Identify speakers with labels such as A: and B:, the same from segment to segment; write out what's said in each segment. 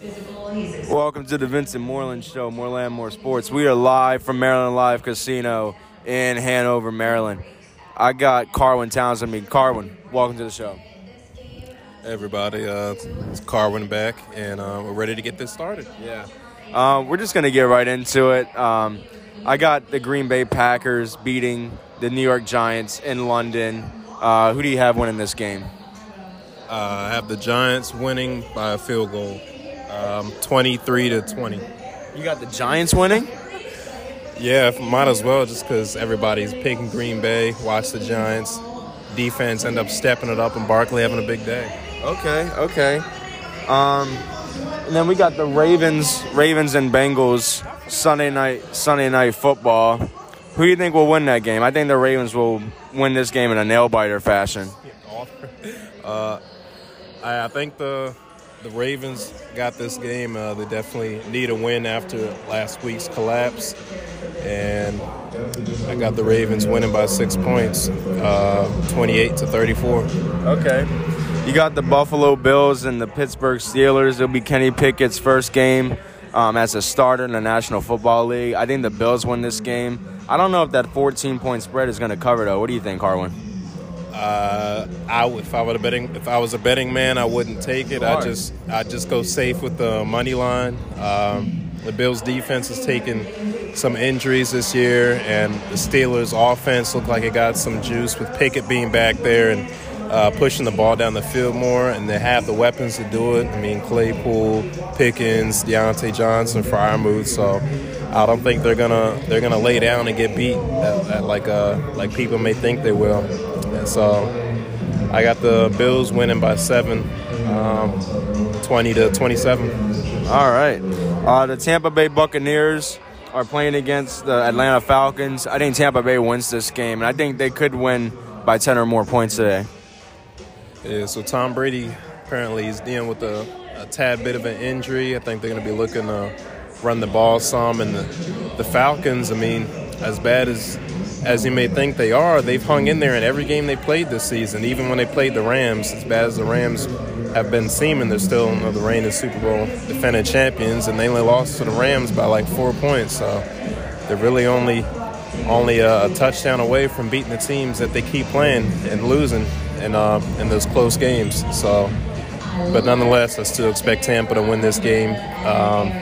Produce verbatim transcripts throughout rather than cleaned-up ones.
A: Welcome to the Vincent Moreland Show, More Land, More Sports. We are live from Maryland Live Casino in Hanover, Maryland. I got Carwin Townsend with me. Carwin, welcome to the show.
B: Hey everybody, uh, it's Carwin back, and uh, we're ready to get this started.
A: Yeah. Um, we're just going to get right into it. Um, I got the Green Bay Packers beating the New York Giants in London. Uh, who do you have winning this game?
B: Uh, I have the Giants winning by a field goal. Um, twenty-three to twenty.
A: You got the Giants winning?
B: Yeah, might as well, just because everybody's picking Green Bay. Watch the Giants. Defense end up stepping it up, and Barkley having a big day.
A: Okay, okay. Um, and then we got the Ravens, Ravens and Bengals Sunday night, Sunday night football. Who do you think will win that game? I think the Ravens will win this game in a nail biter fashion.
B: Uh, I, I think the. The Ravens got this game. Uh, they definitely need a win after last week's collapse. And I got the Ravens winning by six points, uh, twenty-eight to thirty-four.
A: Okay. You got the Buffalo Bills and the Pittsburgh Steelers. It'll be Kenny Pickett's first game um, as a starter in the National Football League. I think the Bills win this game. I don't know if that fourteen-point spread is going to cover, though. What do you think, Carwin?
B: Uh, I if I were a betting if I was a betting man, I wouldn't take it. I just I just go safe with the money line. Um, the Bills' defense has taken some injuries this year, and the Steelers' offense looked like it got some juice with Pickett being back there and uh, pushing the ball down the field more. And they have the weapons to do it. I mean, Claypool, Pickens, Deontay Johnson, Freiermuth. So I don't think they're gonna they're gonna lay down and get beat at, at like uh like people may think they will. And so I got the Bills winning by seven, um, twenty to twenty-seven.
A: All right. Uh, the Tampa Bay Buccaneers are playing against the Atlanta Falcons. I think Tampa Bay wins this game, and I think they could win by ten or more points today.
B: Yeah, so Tom Brady apparently is dealing with a, a tad bit of an injury. I think they're going to be looking to run the ball some. And the, the Falcons, I mean, as bad as as you may think they are, they've hung in there in every game they played this season. Even when they played the Rams, as bad as the Rams have been seeming, they're still in the reigning Super Bowl defending champions, and they only lost to the Rams by like four points. So they're really only only a, a touchdown away from beating the teams that they keep playing and losing in uh, in those close games. So, but nonetheless, I still expect Tampa to win this game, um,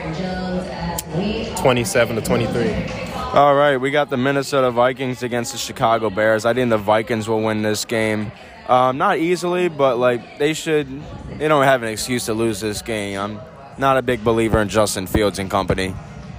B: twenty-seven to twenty-three.
A: All right, we got the Minnesota Vikings against the Chicago Bears. I think the Vikings will win this game. Um, not easily, but, like, they should – they don't have an excuse to lose this game. I'm not a big believer in Justin Fields and company.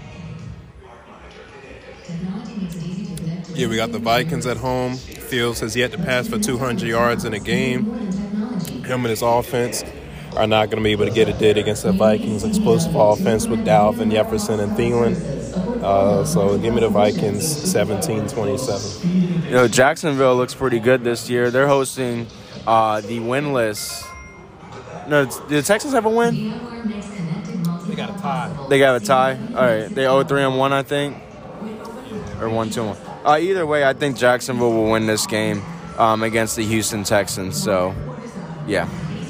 B: Yeah, we got the Vikings at home. Fields has yet to pass for two hundred yards in a game. Him and his offense are not going to be able to get it did against the Vikings' explosive offense with Dalvin, Jefferson, and Thielen. Uh, so give me the Vikings seventeen twenty-seven.
A: You know, Jacksonville looks pretty good this year. They're hosting uh, the winless. No, did the Texans have a win?
B: They got a tie.
A: They got a tie? All right. They oh three and one, I think. Or one two one. Uh, either way, I think Jacksonville will win this game um, against the Houston Texans. So, yeah.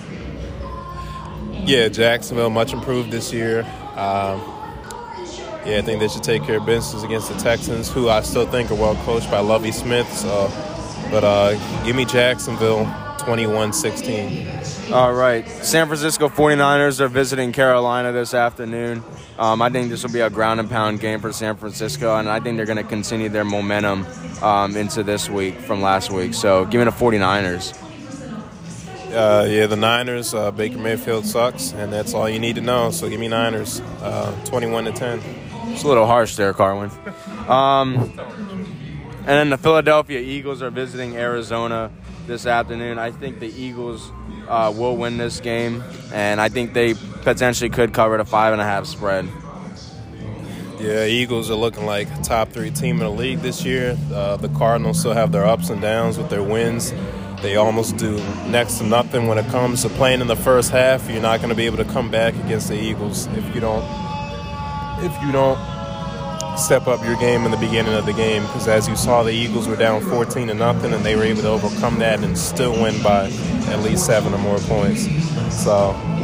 B: Yeah, Jacksonville much improved this year. Um, Yeah, I think they should take care of business against the Texans, who I still think are well coached by Lovie Smith. So, but uh, give me Jacksonville twenty-one sixteen.
A: All right. San Francisco forty-niners are visiting Carolina this afternoon. Um, I think this will be a ground and pound game for San Francisco, and I think they're going to continue their momentum um, into this week from last week. So give me the forty-niners.
B: Uh, yeah, the Niners, uh, Baker Mayfield sucks, and that's all you need to know. So give me Niners, uh, twenty-one to ten.
A: It's a little harsh there, Carwin. Um, and then the Philadelphia Eagles are visiting Arizona this afternoon. I think the Eagles uh, will win this game, and I think they potentially could cover the five and a half spread.
B: Yeah, Eagles are looking like a top three team in the league this year. Uh, the Cardinals still have their ups and downs with their wins. They almost do next to nothing when it comes to playing in the first half. You're not going to be able to come back against the Eagles if you don't if you don't step up your game in the beginning of the game. Because as you saw, the Eagles were down fourteen to nothing, and they were able to overcome that and still win by at least seven or more points. So if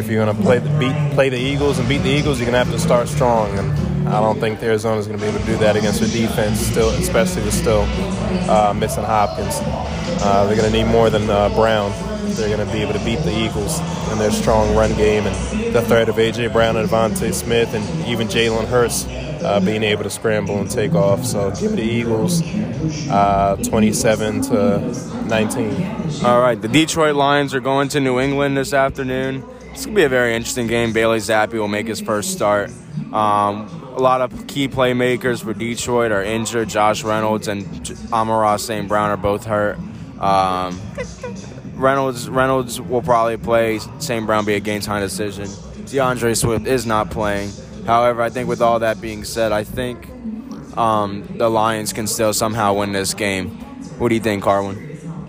B: if you're going to play the beat, play the Eagles and beat the Eagles, you're going to have to start strong. And I don't think Arizona's going to be able to do that against their defense, still, especially with still uh, missing Hopkins. Uh, they're going to need more than uh, Brown. They're going to be able to beat the Eagles in their strong run game and the threat of A J. Brown and Devontae Smith and even Jalen Hurts uh, being able to scramble and take off. So give me the Eagles uh, twenty-seven to nineteen.
A: All right, the Detroit Lions are going to New England this afternoon. It's going to be a very interesting game. Bailey Zappi will make his first start. Um, a lot of key playmakers for Detroit are injured. Josh Reynolds and Amon-Ra Saint Brown are both hurt. Um, Reynolds Reynolds will probably play. Saint Brown be a game-time decision. DeAndre Swift is not playing. However, I think with all that being said, I think um, the Lions can still somehow win this game. What do you think, Carwin?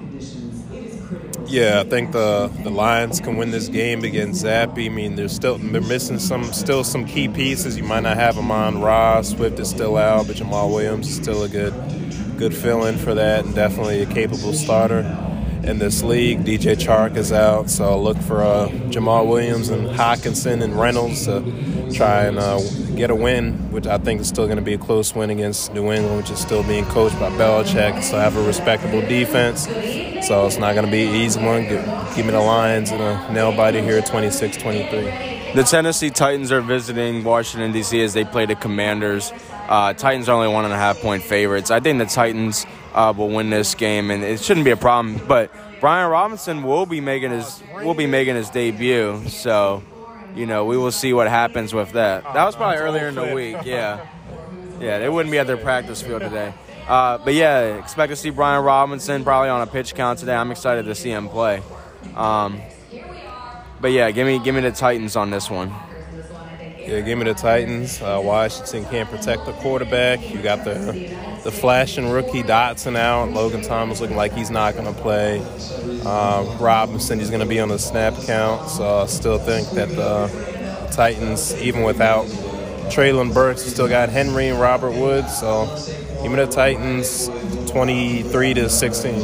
B: Yeah, I think the the Lions can win this game against Zappi. I mean, they're still they're missing some still some key pieces. You might not have Amon-Ra. Swift is still out, but Jamal Williams is still a good good fill-in for that, and definitely a capable starter in this league. D J Chark is out, so look for uh, Jamal Williams and Hockenson and Reynolds to try and uh, get a win, which I think is still going to be a close win against New England, which is still being coached by Belichick, so have a respectable defense. So it's not going to be an easy one. Give, give me the Lions and a nail-biter here, twenty-six twenty-three.
A: The Tennessee Titans are visiting Washington, D C as they play the Commanders. Uh, Titans are only one and a half point favorites. I think the Titans uh, will win this game, and it shouldn't be a problem. But Brian Robinson will be making his will be making his debut, so you know we will see what happens with that. That was probably earlier in the week. Yeah, yeah, they wouldn't be at their practice field today. Uh, but yeah, expect to see Brian Robinson probably on a pitch count today. I'm excited to see him play. Um, but yeah, give me give me the Titans on this one.
B: Yeah, give me the Titans. Uh, Washington can't protect the quarterback. You got the the flashing rookie Dotson out. Logan Thomas looking like he's not going to play. Uh, Robinson, he's going to be on the snap count. So I still think that the Titans, even without Treylon Burks, you still got Henry and Robert Woods. So give me the Titans twenty-three to sixteen.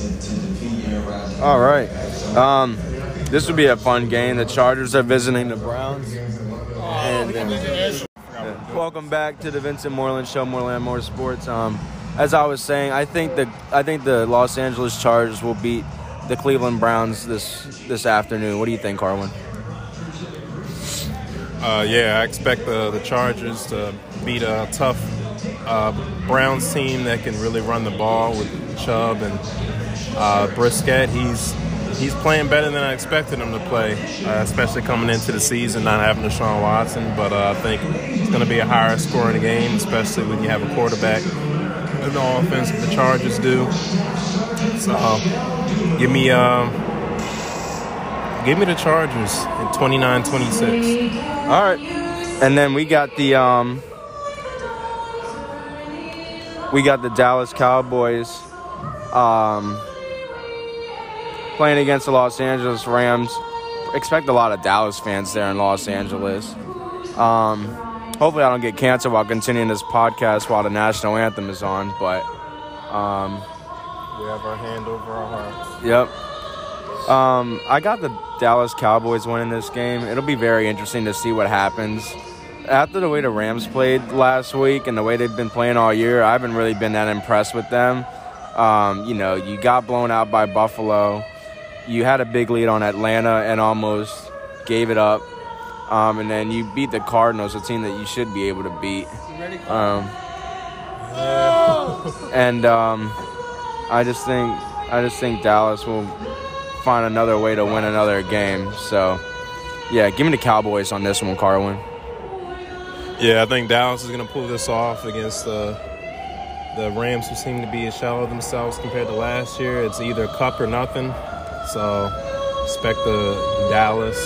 A: All right. Um, this would be a fun game. The Chargers are visiting the Browns. And, uh, welcome back to the Vincent Moreland Show, Moreland More Sports. Um, as I was saying, I think the I think the Los Angeles Chargers will beat the Cleveland Browns this this afternoon. What do you think, Carwin?
B: Uh, yeah, I expect the the Chargers to beat a tough uh, Browns team that can really run the ball with Chubb and uh, Brisket. He's He's playing better than I expected him to play, uh, especially coming into the season, not having Deshaun Watson. But uh, I think it's going to be a higher scoring game, especially when you have a quarterback in the offense that the Chargers do. So uh, give me uh, give me the Chargers in twenty-nine twenty-six.
A: All right. And then we got the um, we got the Dallas Cowboys um, playing against the Los Angeles Rams. Expect a lot of Dallas fans there in Los Angeles. Um, hopefully I don't get canceled while continuing this podcast while the national anthem is on. But um,
B: we have our hand over our hearts.
A: Yep. Um, I got the Dallas Cowboys winning this game. It'll be very interesting to see what happens. After the way the Rams played last week and the way they've been playing all year, I haven't really been that impressed with them. Um, you know, you got blown out by Buffalo. You had a big lead on Atlanta and almost gave it up. Um, and then you beat the Cardinals, a team that you should be able to beat. Um, and um, I just think I just think Dallas will find another way to win another game. So, yeah, give me the Cowboys on this one, Carwin.
B: Yeah, I think Dallas is going to pull this off against the the Rams, who seem to be a shell of themselves compared to last year. It's either cup or nothing. So expect the Dallas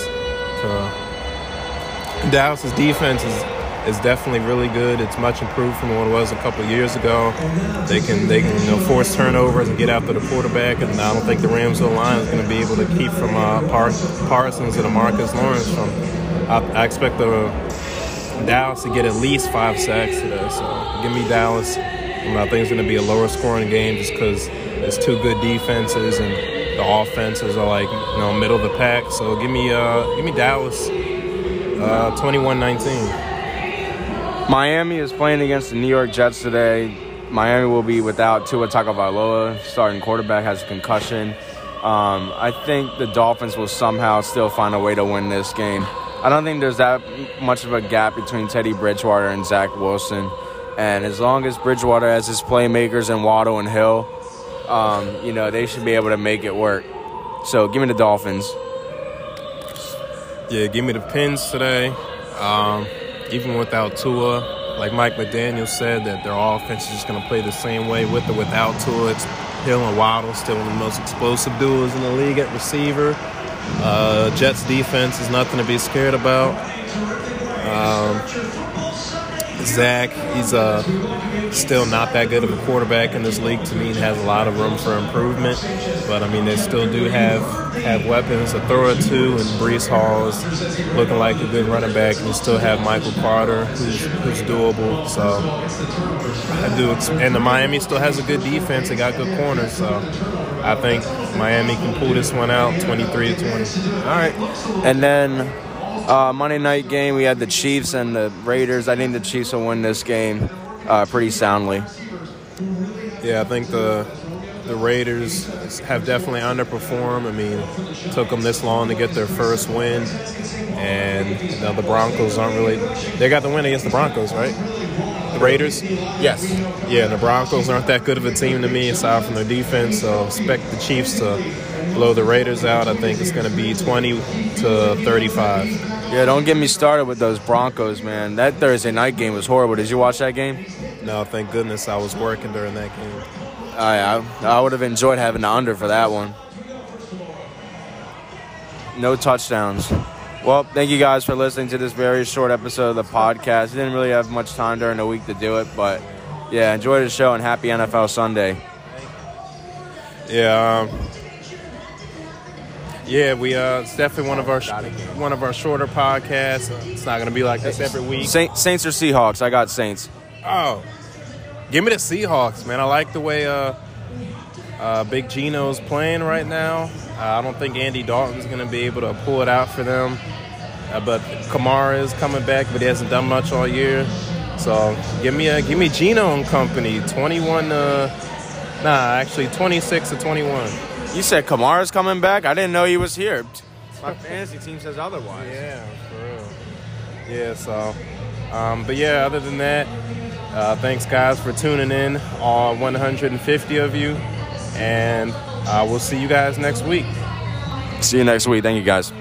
B: to Dallas's defense is is definitely really good. It's much improved from what it was a couple of years ago. They can they can you know force turnovers and get after the quarterback, and I don't think the Rams line is going to be able to keep from uh, Par- Parsons and Marcus Lawrence from. I, I expect the Dallas to get at least five sacks today. So give me Dallas. And I think it's going to be a lower scoring game just because it's two good defenses and the offenses are like, you know, middle of the pack. So give me uh, give me Dallas, uh, twenty-one nineteen.
A: Miami is playing against the New York Jets today. Miami will be without Tua Tagovailoa. Starting quarterback has a concussion. Um, I think the Dolphins will somehow still find a way to win this game. I don't think there's that much of a gap between Teddy Bridgewater and Zach Wilson. And as long as Bridgewater has his playmakers and Waddle and Hill, um, you know, they should be able to make it work. So give me the Dolphins.
B: Yeah, give me the Pins today. Um, even without Tua, like Mike McDaniel said, that their offense is just going to play the same way with or without Tua. It's Hill and Waddle still one of the most explosive duos in the league at receiver. Uh, Jets defense is nothing to be scared about. Um, Zach, he's uh, still not that good of a quarterback in this league. To me, he has a lot of room for improvement. But, I mean, they still do have have weapons to throw it to, and Breece Hall is looking like a good running back. And you still have Michael Carter, who's, who's doable. So, I do. And the Miami still has a good defense. They got good corners. So, I think Miami can pull this one out twenty-three to twenty.
A: All right. And then uh, Monday night game, we had the Chiefs and the Raiders. I think the Chiefs will win this game uh, pretty soundly.
B: Yeah, I think the the Raiders have definitely underperformed. I mean, it took them this long to get their first win. And you know, the Broncos aren't really – they got the win against the Broncos, right? The Raiders?
A: Yes.
B: Yeah, the Broncos aren't that good of a team to me aside from their defense. So expect the Chiefs to blow the Raiders out. I think it's going to be twenty to thirty-five.
A: Yeah, don't get me started with those Broncos, man. That Thursday night game was horrible. Did you watch that game?
B: No, thank goodness I was working during that game.
A: I, I, I would have enjoyed having the under for that one. No touchdowns. Well, thank you guys for listening to this very short episode of the podcast. We didn't really have much time during the week to do it, but yeah, enjoy the show and happy N F L Sunday.
B: Yeah, um, yeah, we uh, it's definitely one of our sh- one of our shorter podcasts. It's not gonna be like this every week.
A: Saint, Saints or Seahawks? I got Saints.
B: Oh, give me the Seahawks, man. I like the way uh, uh, Big Gino's playing right now. Uh, I don't think Andy Dalton's going to be able to pull it out for them. Uh, but Kamara is coming back, but he hasn't done much all year. So give me a, give me Gino and company, twenty-one. Uh, nah, actually twenty-six to twenty-one.
A: You said Kamara's coming back? I didn't know he was here. My fantasy team says otherwise.
B: Yeah, for real. Yeah. So, um, but yeah. Other than that, uh, thanks guys for tuning in. All one hundred fifty of you, and uh, we'll see you guys next week.
A: See you next week. Thank you, guys.